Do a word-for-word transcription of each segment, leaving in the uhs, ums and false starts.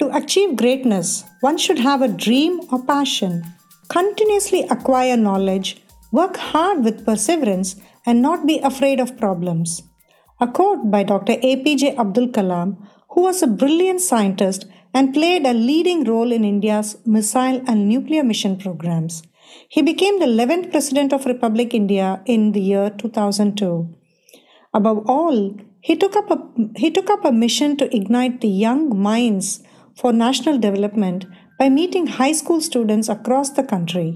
To achieve greatness, one should have a dream or passion, continuously acquire knowledge, work hard with perseverance, and not be afraid of problems. A quote by Doctor A P J Abdul Kalam, who was a brilliant scientist and played a leading role in India's missile and nuclear mission programs. He became the eleventh President of Republic India in the year two thousand two. Above all, he took up a, he took up a mission to ignite the young minds for national development by meeting high school students across the country.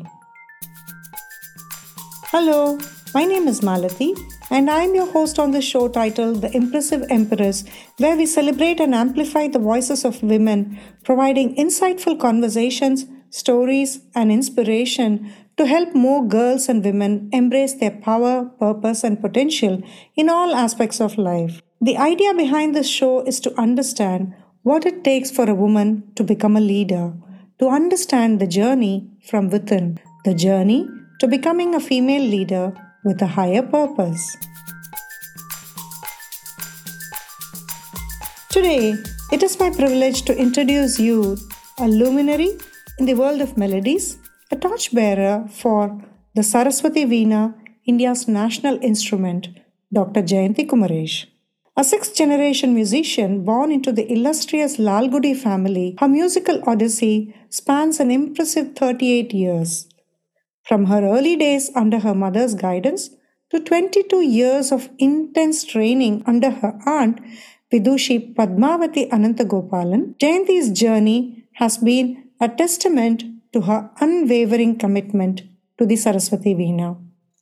Hello, my name is Malathi, and I am your host on the show titled The Impressive Empress, where we celebrate and amplify the voices of women, providing insightful conversations, stories, and inspiration to help more girls and women embrace their power, purpose, and potential in all aspects of life. The idea behind this show is to understand what it takes for a woman to become a leader, to understand the journey from within, the journey to becoming a female leader with a higher purpose. Today, it is my privilege to introduce you a luminary in the world of melodies, a torchbearer for the Saraswati Veena, India's national instrument, Doctor Jayanti Kumaresh. A sixth-generation musician born into the illustrious Lalgudi family, her musical odyssey spans an impressive thirty-eight years. From her early days under her mother's guidance to twenty-two years of intense training under her aunt, Vidushi Padmavati Anantagopalan, Jayanti's journey has been a testament to her unwavering commitment to the Saraswati Veena.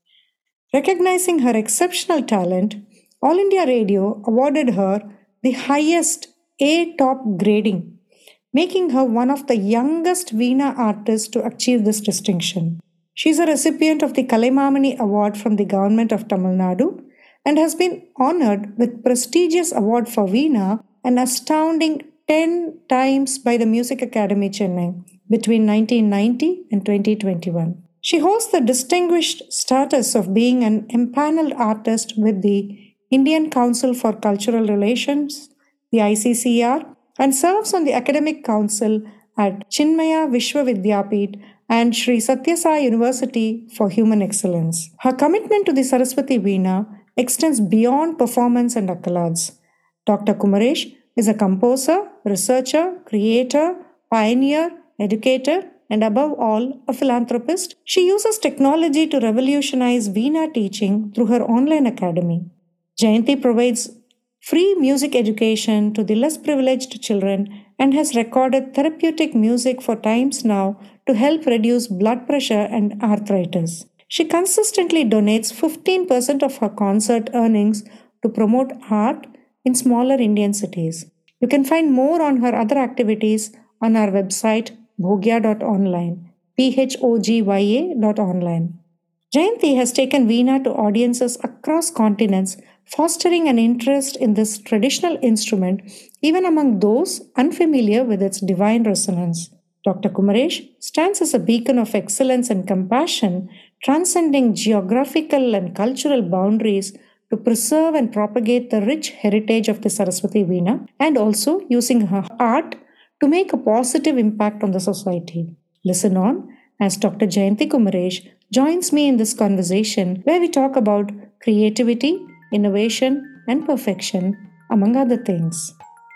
Recognizing her exceptional talent, All India Radio awarded her the highest A top grading, making her one of the youngest Veena artists to achieve this distinction. She is a recipient of the Kalaimamani Award from the Government of Tamil Nadu and has been honored with prestigious award for Veena, an astounding ten times by the Music Academy Chennai between nineteen ninety and twenty twenty-one. She holds the distinguished status of being an empaneled artist with the Indian Council for Cultural Relations, the I C C R, and serves on the Academic Council at Chinmaya Vishwavidyapeeth and Sri Satya Sai University for Human Excellence. Her commitment to the Saraswati Veena extends beyond performance and accolades. Doctor Kumaresh is a composer, researcher, creator, pioneer, educator, and above all, a philanthropist. She uses technology to revolutionize Veena teaching through her online academy. Jayanti provides free music education to the less privileged children and has recorded therapeutic music for Times Now to help reduce blood pressure and arthritis. She consistently donates fifteen percent of her concert earnings to promote art in smaller Indian cities. You can find more on her other activities on our website bhogya dot online, P H O G Y A dot online. Jayanti has taken Veena to audiences across continents, fostering an interest in this traditional instrument even among those unfamiliar with its divine resonance. Doctor Kumaresh stands as a beacon of excellence and compassion, transcending geographical and cultural boundaries to preserve and propagate the rich heritage of the Saraswati Veena and also using her art to make a positive impact on the society. Listen on as Doctor Jayanti Kumaresh joins me in this conversation where we talk about creativity, innovation, and perfection, among other things.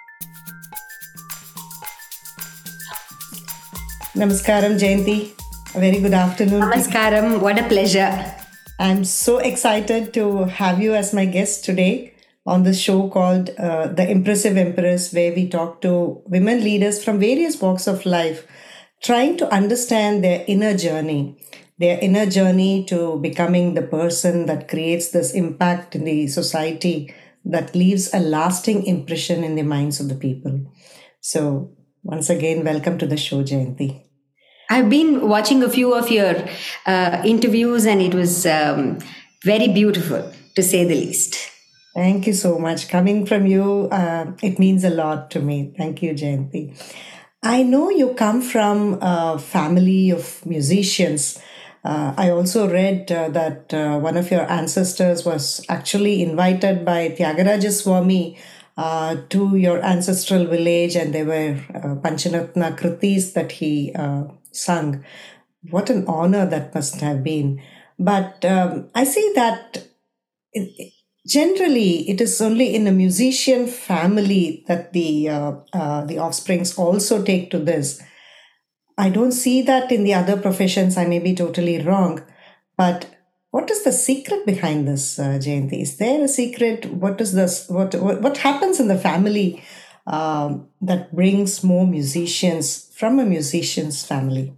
Namaskaram, Jayanti. A very good afternoon. Namaskaram. What a pleasure. I'm so excited to have you as my guest today on this show called uh, The Impressive Empress, where we talk to women leaders from various walks of life, trying to understand their inner journey. Their inner journey to becoming the person that creates this impact in the society that leaves a lasting impression in the minds of the people. So, once again, welcome to the show, Jayanti. I've been watching a few of your uh, interviews and it was um, very beautiful, to say the least. Thank you so much. Coming from you, uh, it means a lot to me. Thank you, Jayanti. I know you come from a family of musicians. Uh, I also read uh, that uh, one of your ancestors was actually invited by Tyagaraja Swami uh, to your ancestral village, and there were uh, Pancharatna Kritis that he uh, sung. What an honor that must have been. But um, I see that it- generally it is only in a musician family that the uh, uh, the offsprings also take to this. I don't see that in the other professions. I may be totally wrong, but what is the secret behind this, uh, Jayanti? Is there a secret? What is this? What what, what happens in the family um, that brings more musicians from a musician's family?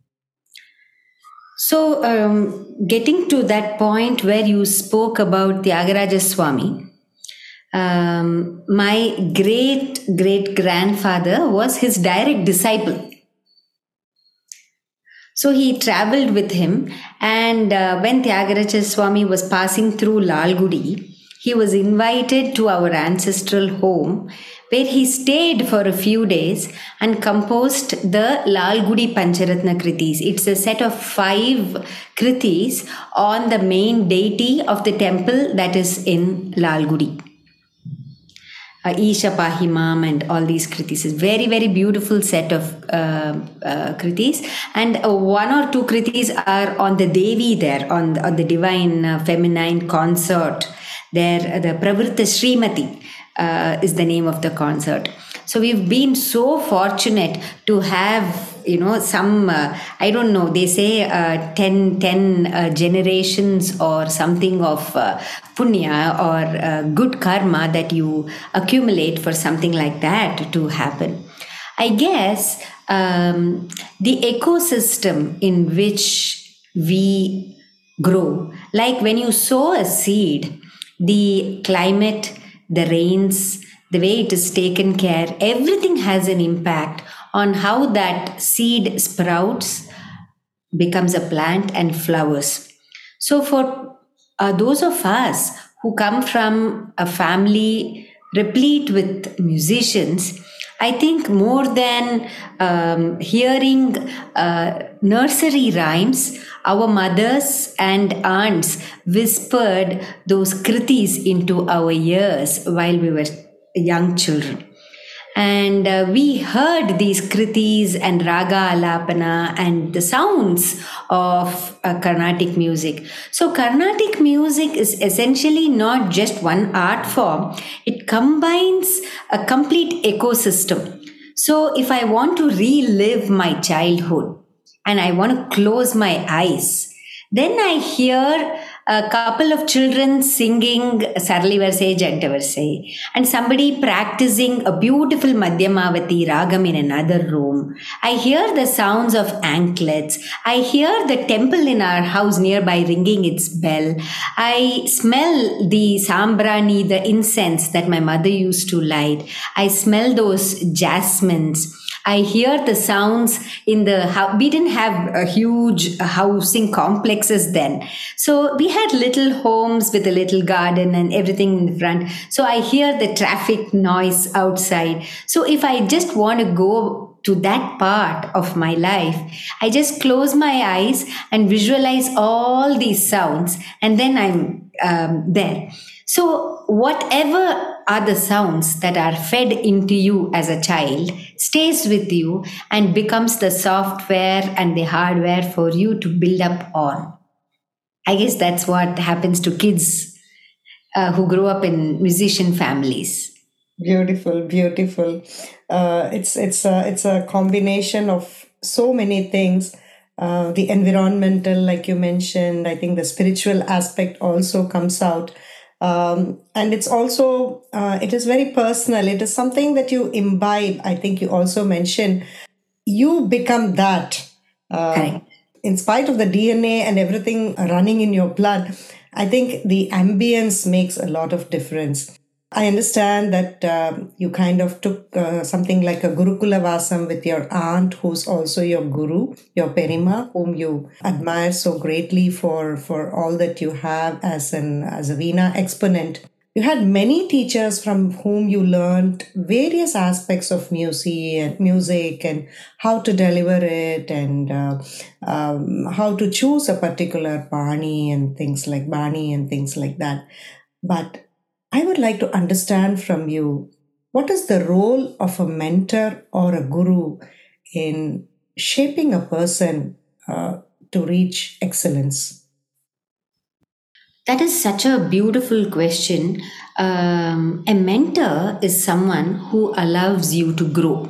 So, um, getting to that point where you spoke about Tyagaraja Swami, um, my great great grandfather was his direct disciple. So he traveled with him, and uh, when Tyagaraja Swami was passing through Lalgudi, he was invited to our ancestral home where he stayed for a few days and composed the Lalgudi Pancharatna Kritis. It's a set of five Kritis on the main deity of the temple that is in Lalgudi. uh, Isha Pahimam and all these kritis is very very beautiful set of uh, uh, kritis, and uh, one or two kritis are on the Devi there, on the, on the divine uh, feminine consort there. uh, the Pravritta Srimati uh, is the name of the consort. So we've been so fortunate to have, you know, some uh, I don't know, they say uh, ten, ten uh, generations or something of uh, punya or uh, good karma that you accumulate for something like that to happen. I guess um, the ecosystem in which we grow, like when you sow a seed, the climate, the rains, the way it is taken care, everything has an impact on how that seed sprouts, becomes a plant, and flowers. So, for uh, those of us who come from a family replete with musicians, I think more than um, hearing uh, nursery rhymes, our mothers and aunts whispered those kritis into our ears while we were young children. And uh, we heard these kritis and raga alapana and the sounds of uh, Carnatic music. So, Carnatic music is essentially not just one art form, it combines a complete ecosystem. So, if I want to relive my childhood and I want to close my eyes, then I hear a couple of children singing Sarali Varsai, Janta Varsai, and somebody practicing a beautiful Madhyamavati ragam in another room. I hear the sounds of anklets. I hear the temple in our house nearby ringing its bell. I smell the sambrani, the incense that my mother used to light. I smell those jasmines. I hear the sounds in the house. We didn't have a huge housing complexes then. So we had little homes with a little garden and everything in front. So I hear the traffic noise outside. So if I just want to go to that part of my life, I just close my eyes and visualize all these sounds, and then I'm um, there. So, whatever are the sounds that are fed into you as a child stays with you and becomes the software and the hardware for you to build up on. I guess that's what happens to kids uh, who grow up in musician families. Beautiful, beautiful. Uh, it's it's a it's a combination of so many things. Uh, the environmental, like you mentioned, I think the spiritual aspect also comes out, um, and it's also uh, it is very personal. It is something that you imbibe. I think you also mentioned you become that. Uh, Correct. in spite of the D N A and everything running in your blood, I think the ambience makes a lot of difference. I understand that um you kind of took uh, something like a Gurukula Vasam with your aunt, who's also your guru, your Perima, whom you admire so greatly for, for all that you have as an as a Veena exponent. You had many teachers from whom you learned various aspects of music and music and how to deliver it, and uh, um, how to choose a particular bani and things like bani and things like that. But I would like to understand from you, what is the role of a mentor or a guru in shaping a person uh, to reach excellence? That is such a beautiful question. Um, a mentor is someone who allows you to grow.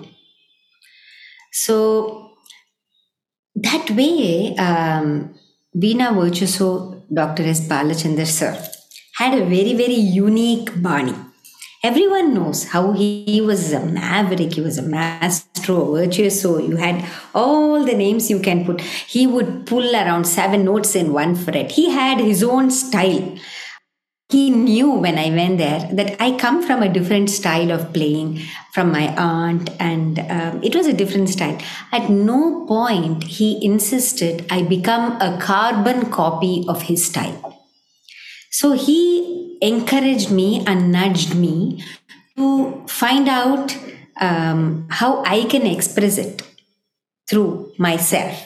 So, that way, um, Veena Virtuoso, Doctor S. Balachandar sir, had a very, very unique Bani. Everyone knows how he was a maverick, he was a maestro, virtuoso. You had all the names you can put. He would pull around seven notes in one fret. He had his own style. He knew when I went there that I come from a different style of playing from my aunt, and um, it was a different style. At no point he insisted I become a carbon copy of his style. So he encouraged me and nudged me to find out um, how I can express it through myself.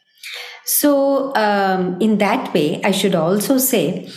So, um, in that way, I should also say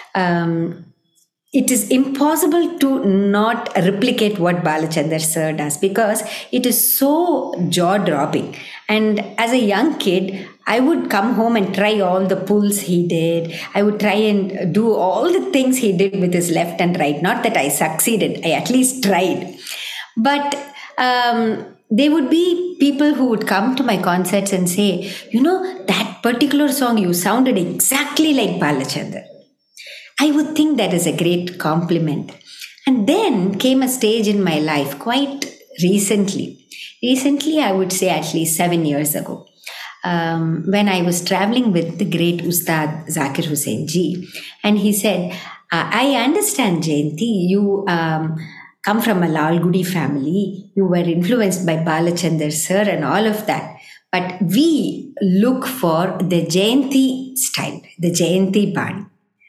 um, it is impossible to not replicate what Balachandar sir does because it is so jaw dropping. And as a young kid, I would come home and try all the pulls he did. I would try and do all the things he did with his left and right. Not that I succeeded, I at least tried. But um, there would be people who would come to my concerts and say, you know, that particular song, you sounded exactly like Balachandar. I would think that is a great compliment. And then came a stage in my life quite recently. Recently, I would say at least seven years ago, um, when I was traveling with the great Ustad Zakir Hussain ji. And he said, I understand, Jayanti, you um, come from a Lalgudi family. You were influenced by Balachandar sir and all of that. But we look for the Jayanti style, the Jayanti Bani.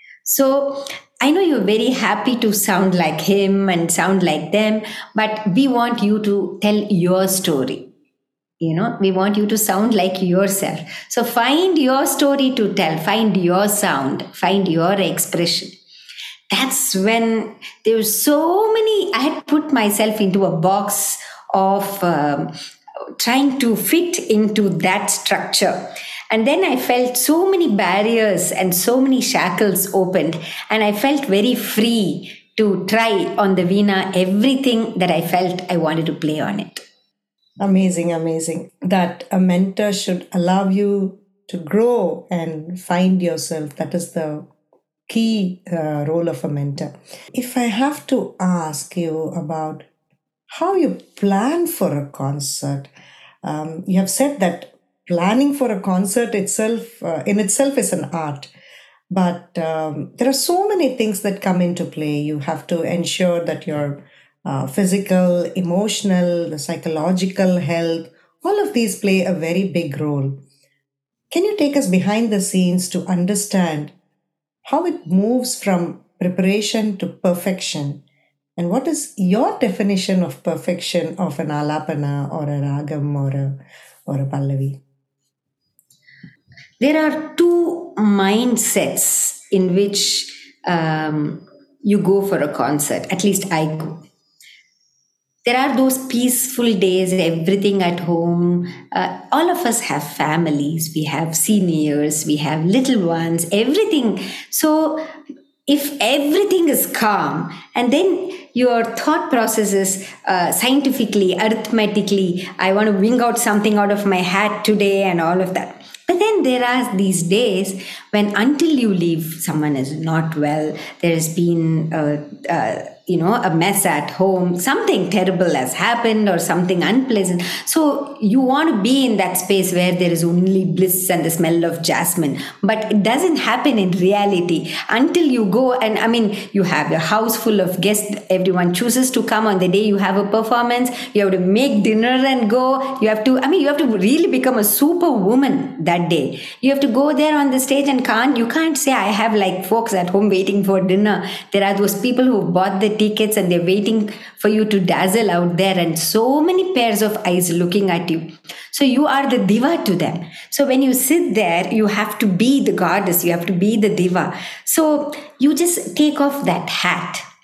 So I know you're very happy to sound like him and sound like them, but we want you to tell your story. You know, we want you to sound like yourself. So find your story to tell, find your sound, find your expression. That's when there were so many, I had put myself into a box of um, trying to fit into that structure. And then I felt so many barriers and so many shackles opened, and I felt very free to try on the Veena everything that I felt I wanted to play on it. Amazing, amazing. That a mentor should allow you to grow and find yourself. That is the key uh, role of a mentor. If I have to ask you about how you plan for a concert, um, you have said that planning for a concert itself, uh, in itself, is an art. But um, there are so many things that come into play. You have to ensure that your uh, physical, emotional, the psychological health, all of these play a very big role. Can you take us behind the scenes to understand how it moves from preparation to perfection? And what is your definition of perfection of an alapana or a ragam or a, or a pallavi? There are two mindsets in which um, you go for a concert. At least I go. There are those peaceful days, everything at home. Uh, all of us have families, we have seniors, we have little ones, everything. So if everything is calm and then your thought process is uh, scientifically, arithmetically, I want to wing out something out of my hat today and all of that. But then there are these days when until you leave, someone is not well, there has been uh, uh, you know, a mess at home, something terrible has happened or something unpleasant. So you want to be in that space where there is only bliss and the smell of jasmine. But it doesn't happen in reality until you go. And I mean, you have your house full of guests. Everyone chooses to come on the day you have a performance. You have to make dinner and go. You have to, I mean, you have to really become a superwoman that day. You have to go there on the stage and can't, you can't say, I have like folks at home waiting for dinner. There are those people who bought the tickets and they're waiting for you to dazzle out there, and so many pairs of eyes looking at you. So you are the diva to them. So when you sit there, you have to be the goddess, you have to be the diva. So you just take off that hat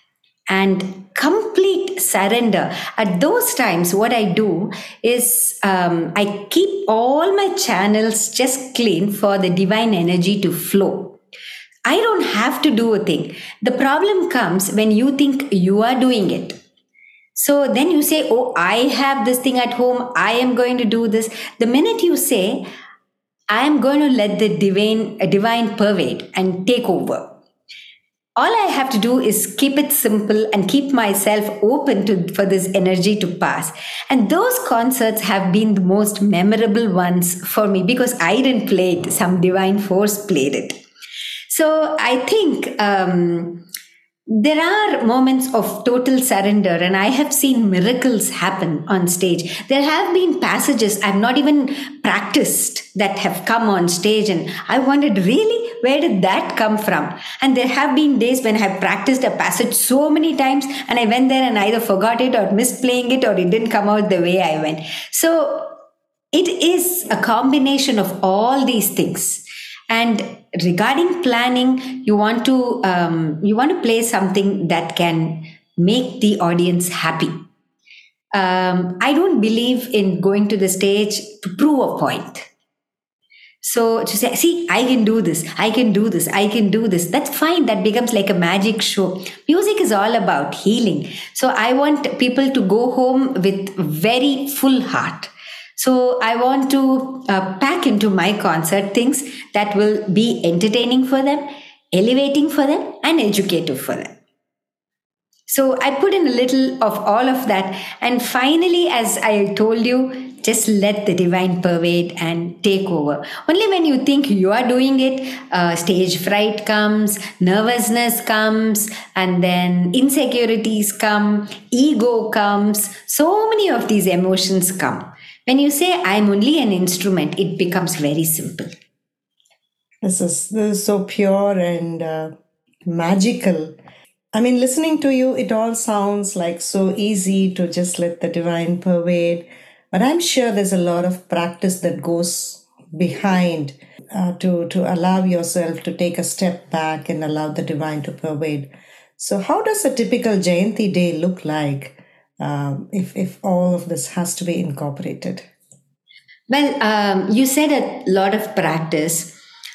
and complete surrender. At those times, what I do is um, I keep all my channels just clean for the divine energy to flow. I don't have to do a thing. The problem comes when you think you are doing it. So then you say, oh, I have this thing at home. I am going to do this. The minute you say, I am going to let the divine, divine pervade and take over. All I have to do is keep it simple and keep myself open to for this energy to pass. And those concerts have been the most memorable ones for me because I didn't play it. Some divine force played it. So I think um, there are moments of total surrender, and I have seen miracles happen on stage. There have been passages I've not even practiced that have come on stage, and I wondered, really, where did that come from? And there have been days when I've practiced a passage so many times, and I went there and either forgot it or missed playing it, or it didn't come out the way I went. So it is a combination of all these things. And regarding planning, you want to um, you want to play something that can make the audience happy. Um, I don't believe in going to the stage to prove a point. So to say, see, I can do this, I can do this, I can do this. That's fine. That becomes like a magic show. Music is all about healing. So I want people to go home with very full heart. So I want to uh, pack into my concert things that will be entertaining for them, elevating for them, and educative for them. So I put in a little of all of that. And finally, as I told you, just let the divine pervade and take over. Only when you think you are doing it, uh, stage fright comes, nervousness comes, and then insecurities come, ego comes. So many of these emotions come. When you say, I'm only an instrument, it becomes very simple. This is, this is so pure and uh, magical. I mean, listening to you, it all sounds like so easy to just let the divine pervade. But I'm sure there's a lot of practice that goes behind uh, to, to allow yourself to take a step back and allow the divine to pervade. So how does a typical Jayanti day look like? Um, if, if all of this has to be incorporated? Well, um, you said a lot of practice.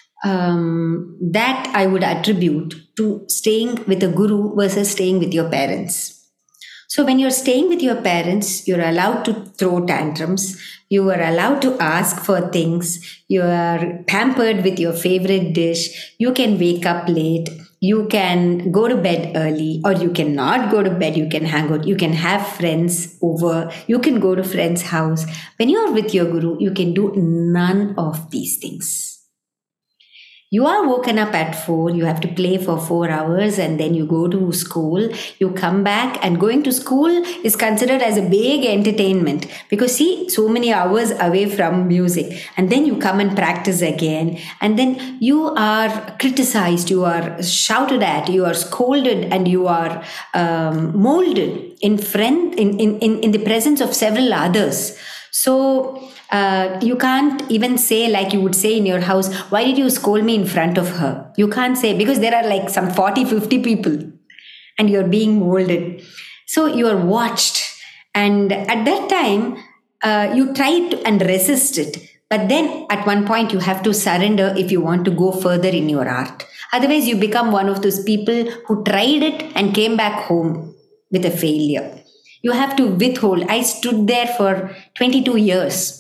Um, that I would attribute to staying with a guru versus staying with your parents. So when you're staying with your parents, you're allowed to throw tantrums. You are allowed to ask for things. You are pampered with your favorite dish. You can wake up late. You can go to bed early, or you cannot go to bed. You can hang out. You can have friends over. You can go to friend's house. When you're with your guru, you can do none of these things. You are woken up at four, you have to play for four hours, and then you go to school, you come back, and going to school is considered as a big entertainment because see, so many hours away from music, and then you come and practice again, and then you are criticized, you are shouted at, you are scolded, and you are um, molded in, friend, in, in, in, in the presence of several others. So uh, you can't even say like you would say in your house, why did you scold me in front of her? You can't say because there are like some forty, fifty people and you're being molded. So you're watched. And at that time, uh, you try to and resist it. But then at one point you have to surrender if you want to go further in your art. Otherwise you become one of those people who tried it and came back home with a failure. You have to withhold. I stood there for twenty-two years.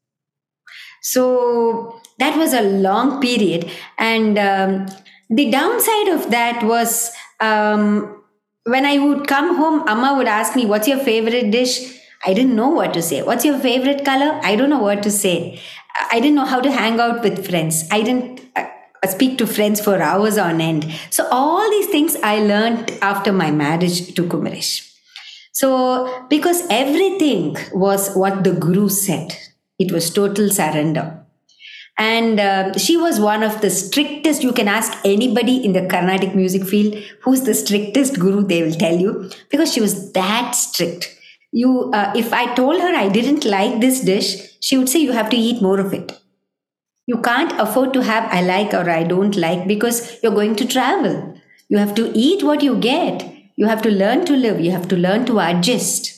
So that was a long period. And um, the downside of that was um, when I would come home, Amma would ask me, what's your favorite dish? I didn't know what to say. What's your favorite color? I don't know what to say. I didn't know how to hang out with friends. I didn't uh, speak to friends for hours on end. So all these things I learned after my marriage to Kumaresh. So, because everything was what the guru said, it was total surrender. And uh, she was one of the strictest. You can ask anybody in the Carnatic music field who's the strictest guru, they will tell you, because she was that strict. You, uh, if I told her I didn't like this dish, she would say you have to eat more of it. You can't afford to have I like or I don't like because you're going to travel. You have to eat what you get. You have to learn to live, you have to learn to adjust.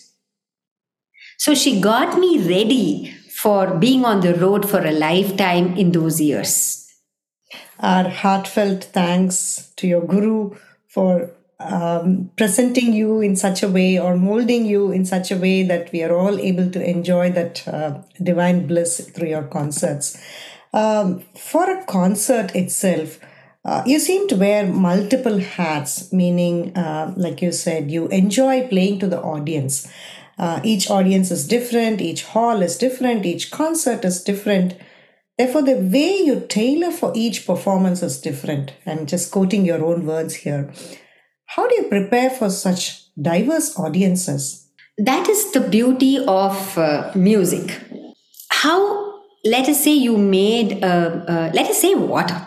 So she got me ready for being on the road for a lifetime in those years. Our heartfelt thanks to your guru for um, presenting you in such a way or molding you in such a way that we are all able to enjoy that uh, divine bliss through your concerts. Um, for a concert itself, uh, you seem to wear multiple hats, meaning, uh, like you said, you enjoy playing to the audience. Uh, each audience is different, each hall is different, each concert is different. Therefore, the way you tailor for each performance is different. I'm just quoting your own words here. How do you prepare for such diverse audiences? That is the beauty of uh, music. How, let us say, you made, uh, uh, let us say, water.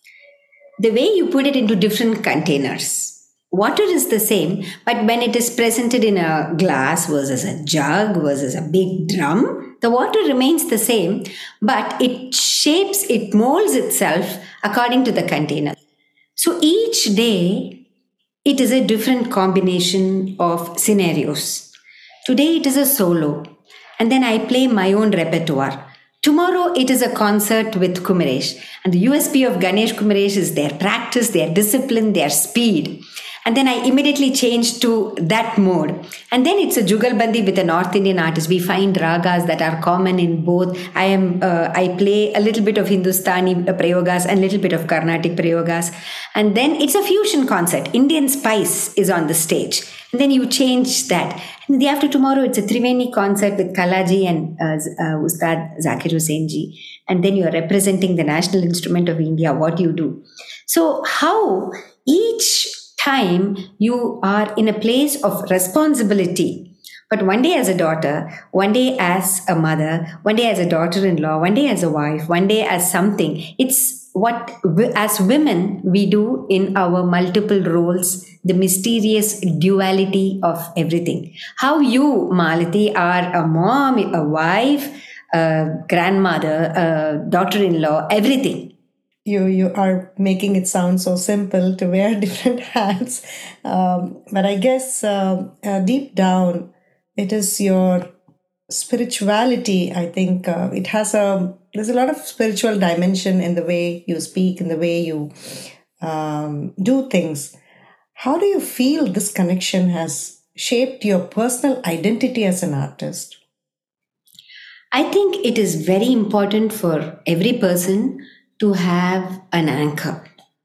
The way you put it into different containers. Water is the same, but when it is presented in a glass versus a jug versus a big drum, the water remains the same, but it shapes, it molds itself according to the container. So each day, it is a different combination of scenarios. Today, it is a solo, and then I play my own repertoire. Tomorrow, it is a concert with Kumaresh. And the U S P of Ganesh Kumaresh is their practice, their discipline, their speed. And then I immediately change to that mode. And then it's a Jugalbandi with a North Indian artist. We find ragas that are common in both. I am uh, I play a little bit of Hindustani prayogas and a little bit of Carnatic prayogas. And then it's a fusion concert. Indian spice is on the stage. And then you change that. And the day after tomorrow, it's a Triveni concert with Kalaji and uh, uh, Ustad Zakir Hussain ji. And then you're representing the national instrument of India, what you do. So how each time you are in a place of responsibility. But one day as a daughter, one day as a mother, one day as a daughter-in-law, one day as a wife, one day as something. It's what as women we do in our multiple roles, the mysterious duality of everything. How you, Malati, are a mom, a wife, a grandmother, a daughter-in-law, everything. You you are making it sound so simple to wear different hats, um, but I guess uh, uh, deep down it is your spirituality. I think uh, it has a there's a lot of spiritual dimension in the way you speak, in the way you um, do things. How do you feel this connection has shaped your personal identity as an artist? I think it is very important for every person to have an anchor.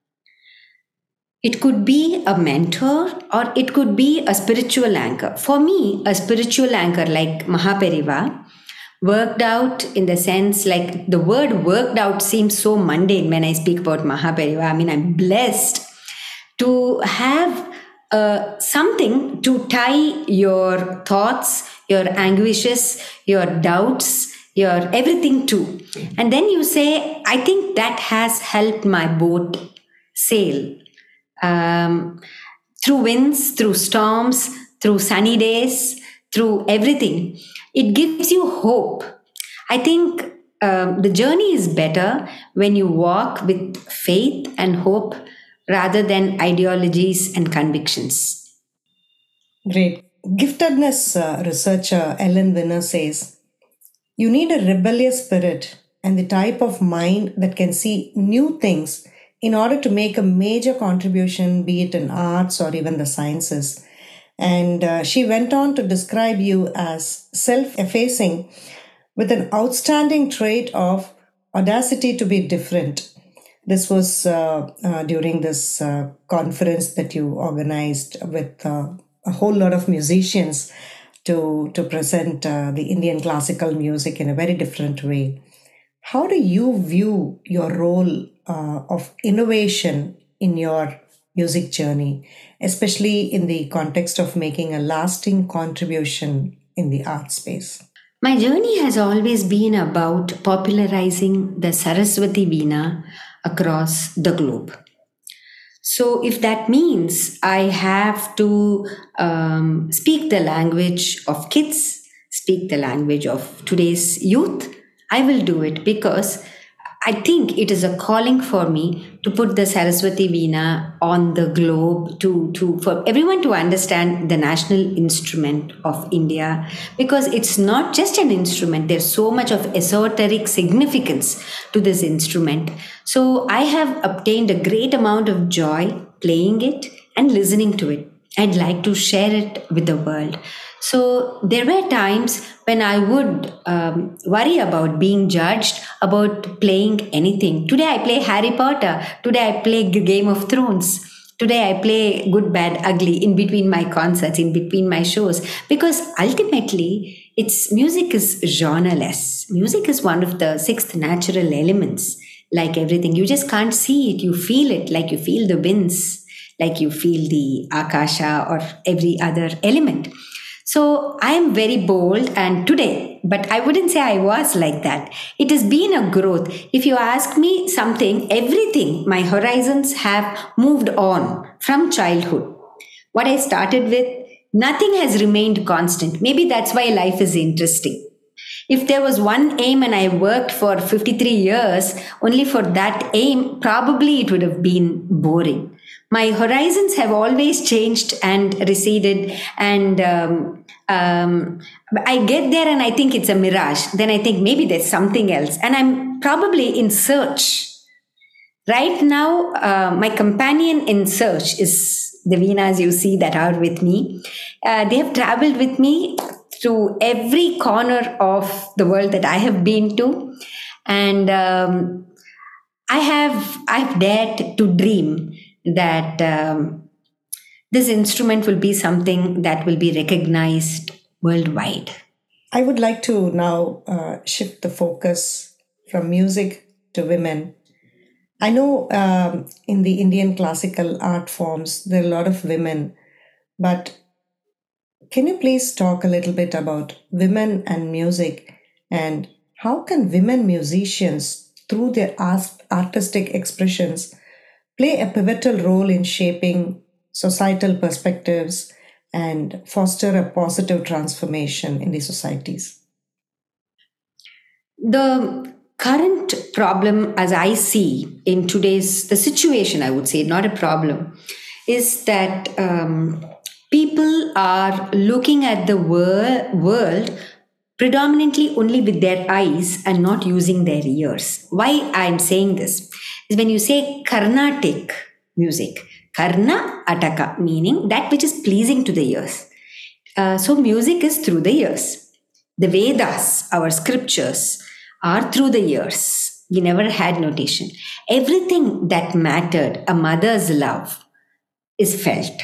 It could be a mentor or it could be a spiritual anchor. For me, a spiritual anchor like Mahaperiva worked out in the sense like the word worked out seems so mundane when I speak about Mahaperiva. I mean, I'm blessed to have uh, something to tie your thoughts, your anguishes, your doubts, your everything to. And then you say, I think that has helped my boat sail um, through winds, through storms, through sunny days, through everything. It gives you hope. I think um, the journey is better when you walk with faith and hope rather than ideologies and convictions. Great. Giftedness uh, researcher Ellen Winner says, you need a rebellious spirit and the type of mind that can see new things in order to make a major contribution, be it in arts or even the sciences. And uh, she went on to describe you as self-effacing with an outstanding trait of audacity to be different. This was uh, uh, during this uh, conference that you organized with uh, a whole lot of musicians to, to present uh, the Indian classical music in a very different way. How do you view your role uh, of innovation in your music journey, especially in the context of making a lasting contribution in the art space? My journey has always been about popularizing the Saraswati Veena across the globe. So, if that means I have to um, speak the language of kids, speak the language of today's youth, I will do it because I think it is a calling for me to put the Saraswati Veena on the globe, to, to for everyone to understand the national instrument of India, because it's not just an instrument. There's so much of esoteric significance to this instrument. So I have obtained a great amount of joy playing it and listening to it. I'd like to share it with the world. So there were times when I would um, worry about being judged about playing anything. Today I play Harry Potter. Today I play G- Game of Thrones. Today I play Good, Bad, Ugly in between my concerts, in between my shows, because ultimately it's music is genreless. Music is one of the sixth natural elements. Like everything, you just can't see it. You feel it, like you feel the winds, like you feel the akasha or every other element. So I am very bold, and today, but I wouldn't say I was like that. It has been a growth. If you ask me something, everything, my horizons have moved on from childhood. What I started with, nothing has remained constant. Maybe that's why life is interesting. If there was one aim and I worked for fifty-three years only for that aim, probably it would have been boring. My horizons have always changed and receded, and um, um, I get there and I think it's a mirage. Then I think maybe there's something else, and I'm probably in search. Right now, uh, my companion in search is the Veenas you see that are with me. Uh, they have traveled with me through every corner of the world that I have been to, and um, I have I've dared to dream that um, this instrument will be something that will be recognized worldwide. I would like to now uh, shift the focus from music to women. I know um, in the Indian classical art forms, there are a lot of women, but can you please talk a little bit about women and music, and how can women musicians, through their art- artistic expressions, play a pivotal role in shaping societal perspectives and foster a positive transformation in the societies? The current problem, as I see in today's the situation, I would say, not a problem, is that um, people are looking at the wor- world predominantly only with their eyes and not using their ears. Why I'm saying this is when you say Carnatic music, Karna Ataka, meaning that which is pleasing to the ears. Uh, so music is through the ears. The Vedas, our scriptures, are through the ears. We never had notation. Everything that mattered, a mother's love, is felt.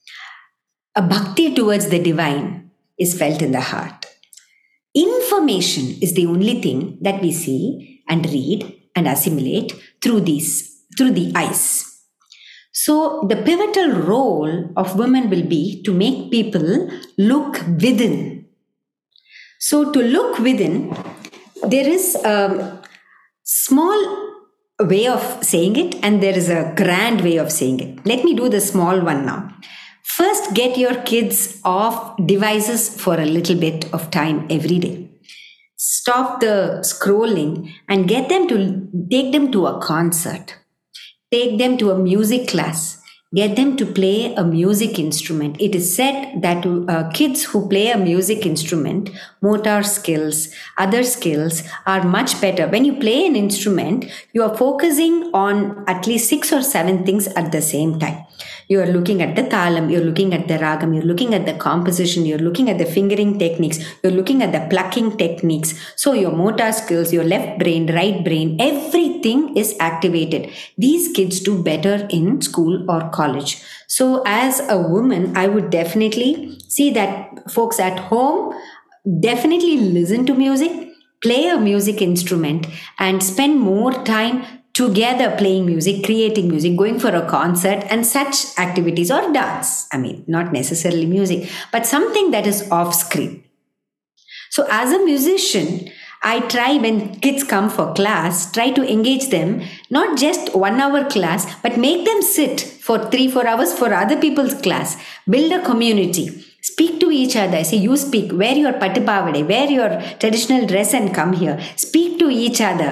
A bhakti towards the divine is felt in the heart. Information is the only thing that we see and read and assimilate through these, through the eyes. So the pivotal role of women will be to make people look within. So to look within, there is a small way of saying it and there is a grand way of saying it. Let me do the small one now. First, get your kids off devices for a little bit of time every day. Stop the scrolling and get them to take them to a concert. Take them to a music class. Get them to play a music instrument. It is said that uh, kids who play a music instrument, motor skills, other skills are much better. When you play an instrument, you are focusing on at least six or seven things at the same time. You are looking at the thalam, you're looking at the ragam, you're looking at the composition, you're looking at the fingering techniques, you're looking at the plucking techniques. So your motor skills, your left brain, right brain, everything is activated. These kids do better in school or college. So as a woman, I would definitely see that folks at home definitely listen to music, play a music instrument, and spend more time together playing music, creating music, going for a concert and such activities, or dance. I mean, not necessarily music, but something that is off screen. So as a musician, I try when kids come for class, try to engage them, not just one hour class, but make them sit for three, four hours for other people's class, build a community. Speak to each other. Say, you speak, wear your pattu pavadai, wear your traditional dress and come here. Speak to each other.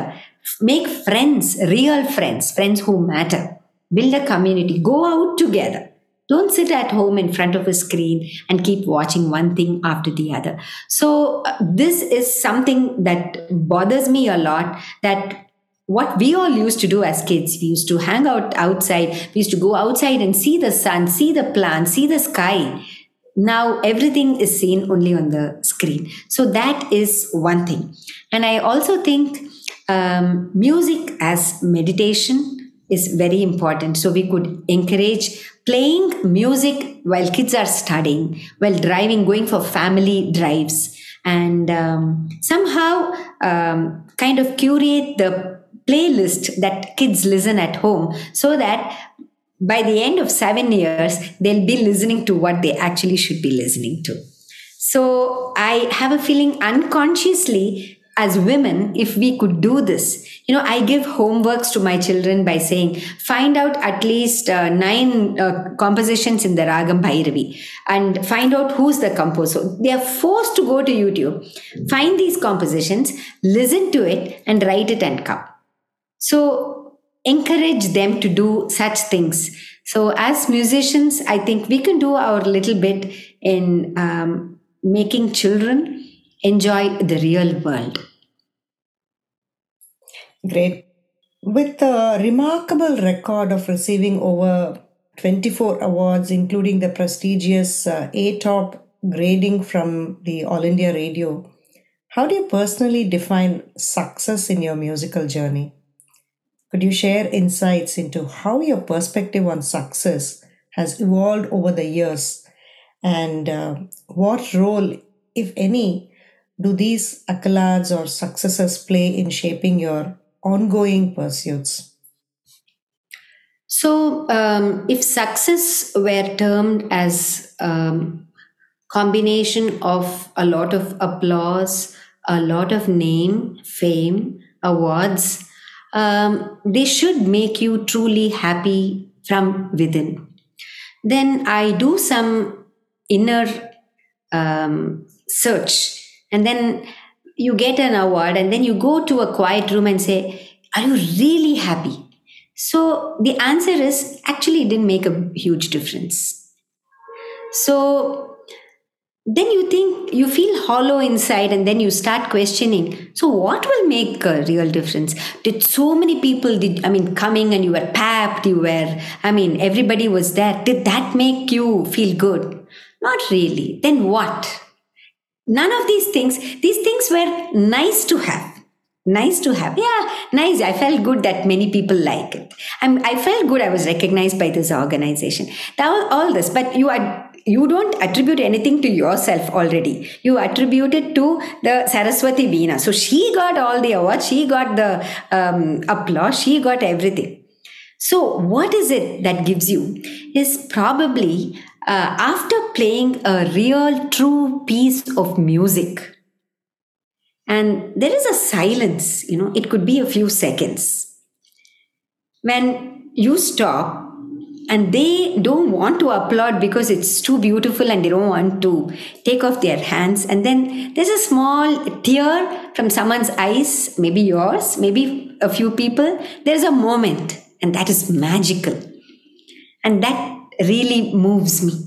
make friends, real friends, friends who matter. Build a community. Go out together. Don't sit at home in front of a screen and keep watching one thing after the other. So, uh, this is something that bothers me a lot, that what we all used to do as kids, we used to hang out outside, we used to go outside and see the sun, see the plants, see the sky. Now everything is seen only on the screen. So that is one thing. And I also think um, music as meditation is very important. So we could encourage playing music while kids are studying, while driving, going for family drives, and um, somehow um, kind of curate the playlist that kids listen at home, so that by the end of seven years, they'll be listening to what they actually should be listening to. So I have a feeling unconsciously, as women, if we could do this, you know, I give homeworks to my children by saying, find out at least uh, nine uh, compositions in the Ragam Bhairavi and find out who's the composer. They are forced to go to YouTube, find these compositions, listen to it, and write it and come. So encourage them to do such things. So as musicians, I think we can do our little bit in um, making children enjoy the real world. Great. With a remarkable record of receiving over twenty-four awards, including the prestigious uh, A-top grading from the All India Radio, how do you personally define success in your musical journey? Could you share insights into how your perspective on success has evolved over the years, and uh, what role, if any, do these accolades or successes play in shaping your ongoing pursuits? So, um, if success were termed as um, combination of a lot of applause, a lot of name, fame, awards, um, they should make you truly happy from within. Then I do some inner um, search, and then you get an award, and then you go to a quiet room and say, are you really happy? So the answer is, actually it didn't make a huge difference. So then you think, you feel hollow inside, and then you start questioning, so what will make a real difference? Did so many people, did I mean coming, and you were packed, you were, I mean everybody was there, did that make you feel good? Not really. Then what? None of these things. These things were nice to have. Nice to have. Yeah, nice. I felt good that many people like it. I'm, I felt good I was recognized by this organization. All, all this. But you are you don't attribute anything to yourself already. You attribute it to the Saraswati Veena. So she got all the awards. She got the um, applause. She got everything. So what is it that gives you? Is probably uh, after playing a real, true piece of music, and there is a silence, you know, it could be a few seconds. When you stop and they don't want to applaud because it's too beautiful and they don't want to take off their hands, and then there's a small tear from someone's eyes, maybe yours, maybe a few people, there's a moment, and that is magical. And that really moves me.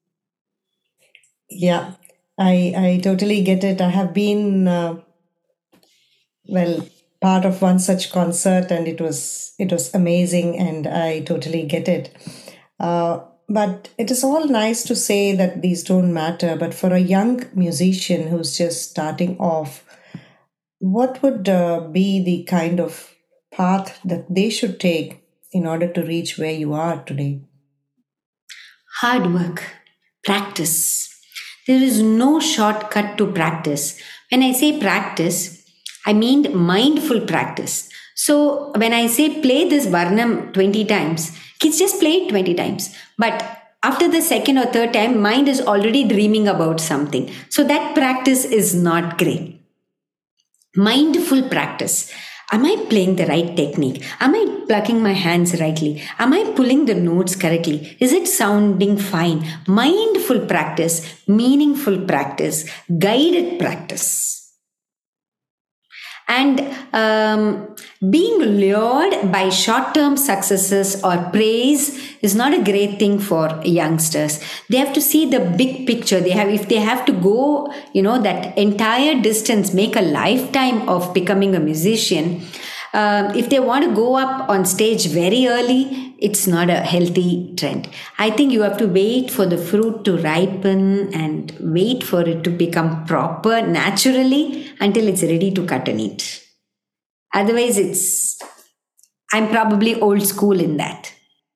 Yeah, I, I totally get it. I have been... Uh... well, part of one such concert, and it was it was amazing, and I totally get it. Uh, but it is all nice to say that these don't matter. But for a young musician who's just starting off, what would uh, be the kind of path that they should take in order to reach where you are today? Hard work, practice. There is no shortcut to practice. When I say practice, I mean mindful practice. So when I say play this Varnam twenty times, kids just play it twenty times. But after the second or third time, mind is already dreaming about something. So that practice is not great. Mindful practice. Am I playing the right technique? Am I plucking my hands rightly? Am I pulling the notes correctly? Is it sounding fine? Mindful practice, meaningful practice, guided practice. And um, being lured by short term successes or praise is not a great thing for youngsters. They have to see the big picture. They have, if they have to go, you know, that entire distance, make a lifetime of becoming a musician. Um, if they want to go up on stage very early, it's not a healthy trend. I think you have to wait for the fruit to ripen and wait for it to become proper naturally until it's ready to cut and eat. Otherwise, it's, I'm probably old school in that.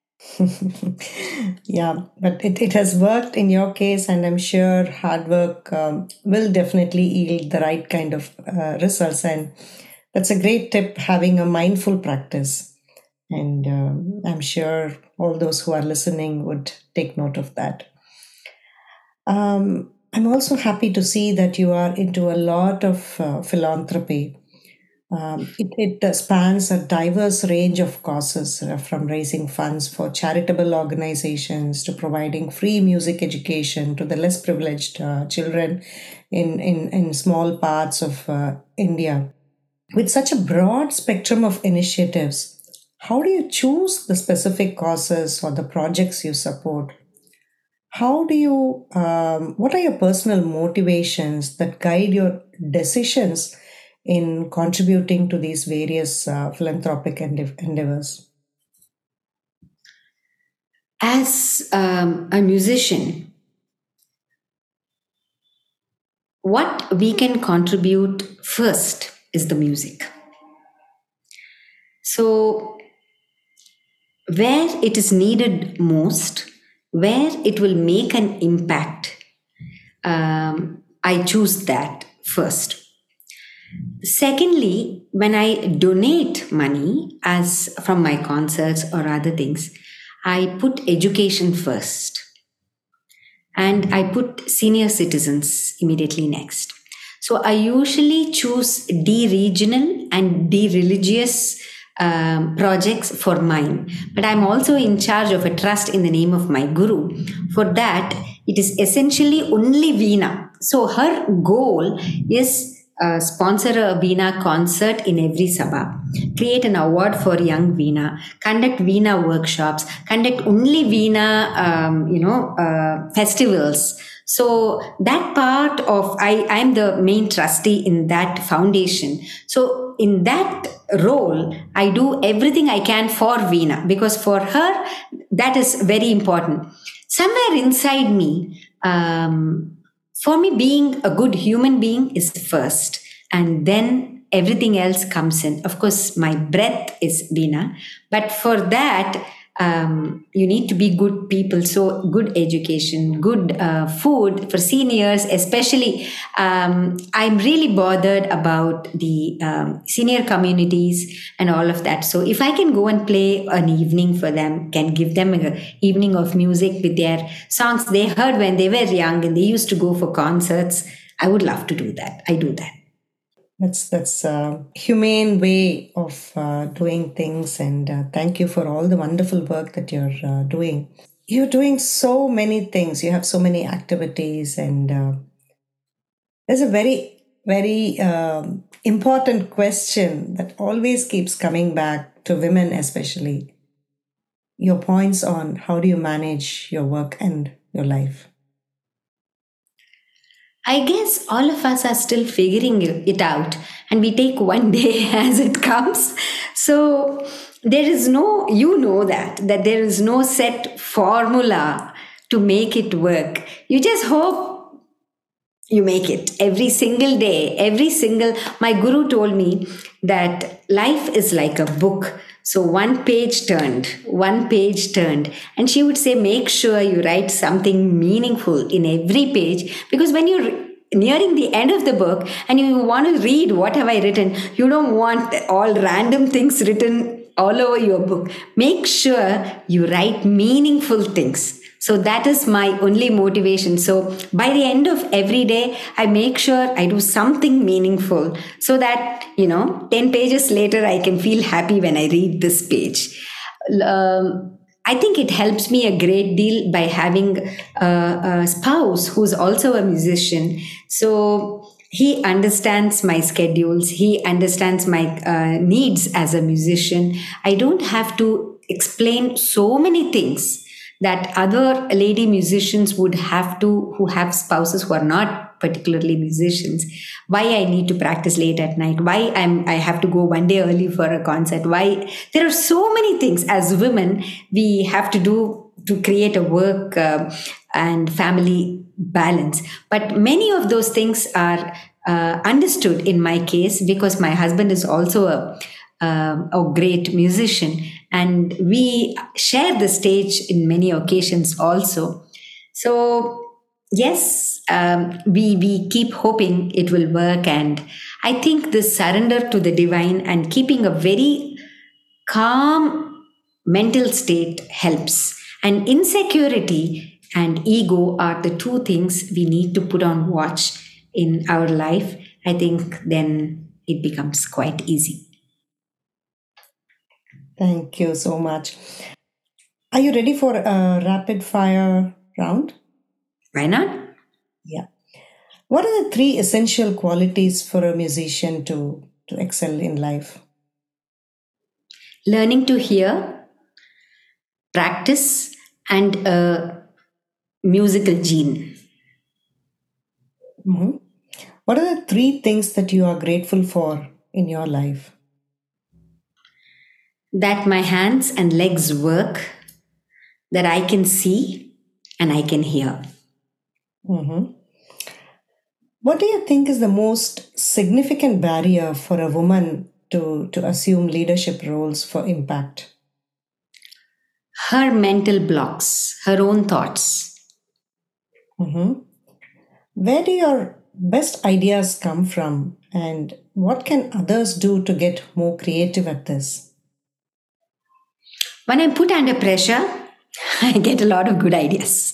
Yeah, but it, it has worked in your case, and I'm sure hard work um, will definitely yield the right kind of uh, results. And that's a great tip, having a mindful practice. And um, I'm sure all those who are listening would take note of that. Um, I'm also happy to see that you are into a lot of uh, philanthropy. Um, it, it uh, spans a diverse range of causes, uh, from raising funds for charitable organizations to providing free music education to the less privileged uh, children in, in, in small parts of uh, India. With such a broad spectrum of initiatives, how do you choose the specific causes or the projects you support? How do you, um, what are your personal motivations that guide your decisions in contributing to these various uh, philanthropic endeav- endeavors? As um, a musician, what we can contribute first is the music. So, where it is needed most, where it will make an impact, um, I choose that first. Secondly, when I donate money as from my concerts or other things, I put education first and I put senior citizens immediately next. So I usually choose de-regional and de-religious um, projects for mine. But I'm also in charge of a trust in the name of my guru. For that, it is essentially only Veena. So her goal is uh, sponsor a Veena concert in every Sabha, create an award for young Veena, conduct Veena workshops, conduct only Veena, um, you know, uh, festivals. So that part of, I, I'm the main trustee in that foundation. So in that role, I do everything I can for Veena because for her, that is very important. Somewhere inside me, um, for me, being a good human being is first, and then everything else comes in. Of course, my breath is Veena, but for that, um, you need to be good people. So, good education, good uh, food for seniors, especially. Um, I'm really bothered about the um, senior communities and all of that. So, if I can go and play an evening for them, can give them an evening of music with their songs they heard when they were young and they used to go for concerts, I would love to do that. I do that. That's that's a humane way of uh, doing things, and uh, thank you for all the wonderful work that you're uh, doing. You're doing so many things. You have so many activities, and uh, there's a very very um, important question that always keeps coming back to women, especially. Your points on how do you manage your work and your life? I guess all of us are still figuring it out, and we take one day as it comes. So there is no, you know that, that there is no set formula to make it work. You just hope you make it every single day, every single. My guru told me that life is like a book. So one page turned, one page turned. And she would say, make sure you write something meaningful in every page, because when you're nearing the end of the book and you want to read what have I written, you don't want all random things written all over your book. Make sure you write meaningful things. So that is my only motivation. So by the end of every day, I make sure I do something meaningful so that, you know, ten pages later, I can feel happy when I read this page. Um, I think it helps me a great deal by having a, a spouse who's also a musician. So He understands my schedules. He understands my uh, needs as a musician. I don't have to explain so many things that other lady musicians would have to, who have spouses who are not particularly musicians. Why I need to practice late at night, why i'm I have to go one day early for a concert, why there are so many things as women we have to do to create a work uh, and family balance. But many of those things are uh, understood in my case, because my husband is also a, uh, a great musician, and we share the stage in many occasions also. So yes, um, we we keep hoping it will work, and I think this surrender to the divine and keeping a very calm mental state helps. And insecurity and ego are the two things we need to put on watch in our life. I think then it becomes quite easy. Thank you so much. Are you ready for a rapid fire round? Why not? Yeah. What are the three essential qualities for a musician to, to excel in life? Learning to hear, practice, and a musical gene. Mm-hmm. What are the three things that you are grateful for in your life? That my hands and legs work, that I can see and I can hear. Mm-hmm. What do you think is the most significant barrier for a woman to, to assume leadership roles for impact? Her mental blocks, her own thoughts. Mm-hmm. Where do your best ideas come from, and what can others do to get more creative at this? When I'm put under pressure, I get a lot of good ideas.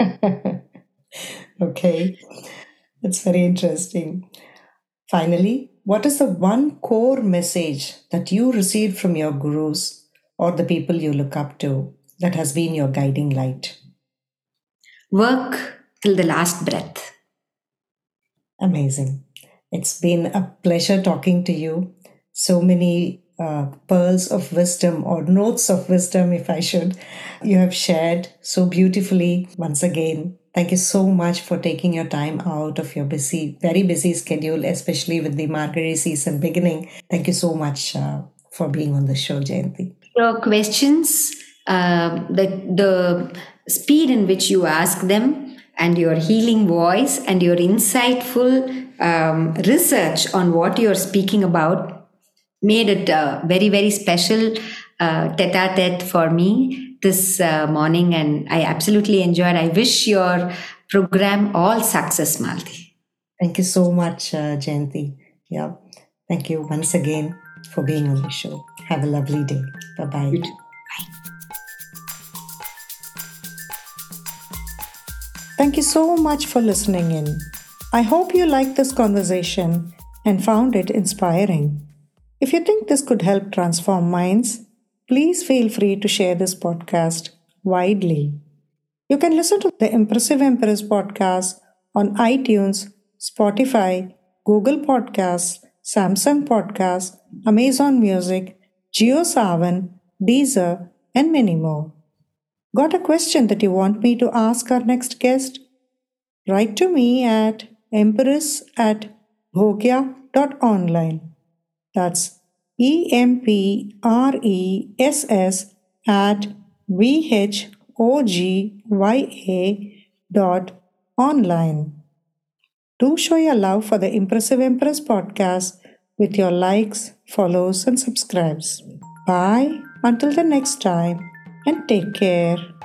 Okay, that's very interesting. Finally, what is the one core message that you received from your gurus or the people you look up to that has been your guiding light? Work till the last breath. Amazing. It's been a pleasure talking to you. So many uh, pearls of wisdom, or notes of wisdom, if I should, you have shared so beautifully once again. Thank you so much for taking your time out of your busy, very busy schedule, especially with the Margary season beginning. Thank you so much uh, for being on the show, Jayanti. Your questions, uh, the, the speed in which you ask them, and your healing voice, and your insightful um, research on what you're speaking about made it a very, very special uh, tete-a-tete for me this uh, morning, and I absolutely enjoyed. I wish your program all success, Malti. Thank you so much, uh, Jayanti. Yeah, thank you once again for being on the show. Have a lovely day. Bye-bye. You too. Thank you so much for listening in. I hope you liked this conversation and found it inspiring. If you think this could help transform minds, please feel free to share this podcast widely. You can listen to the Impressive Empress podcast on iTunes, Spotify, Google Podcasts, Samsung Podcasts, Amazon Music, JioSaavn, Deezer, and many more. Got a question that you want me to ask our next guest? Write to me at empress at bhogya dot online. That's E M P R E S S at V H O G Y A dot online. Do show your love for the Impressive Empress podcast with your likes, follows, and subscribes. Bye until the next time, and take care.